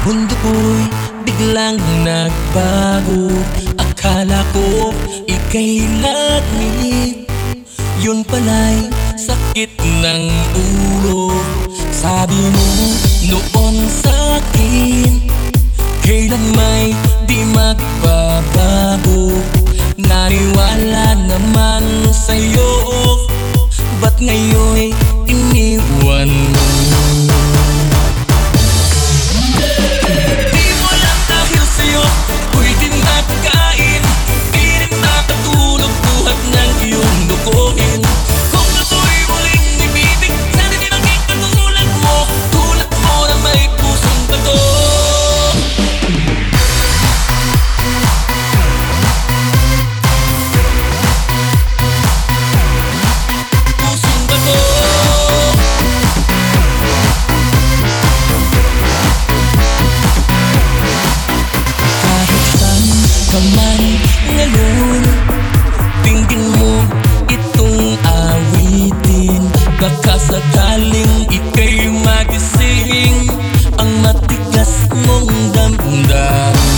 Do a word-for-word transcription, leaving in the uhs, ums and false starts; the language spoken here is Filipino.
Mundo ko'y biglang nagbago. Akala ko ika'y lagmit, yun pala'y sakit ng ulo. Sabi mo noon sa'kin, kailan may di magbabago. Naniwala naman sa'yo, ba't ngayon'y iniwan mo? Di mo lang dahil sa'yo ko'y di nakakain, di rin nakatulog buhat ng iyong dukuhin. Kung ako'y muling ibibig, sana di maging katulad mo, tulad mo na may pusong bato. Kaman ngayon, tingin mo itong awitin. Baka sakaling ika'y magising ang matigas mong damdamin.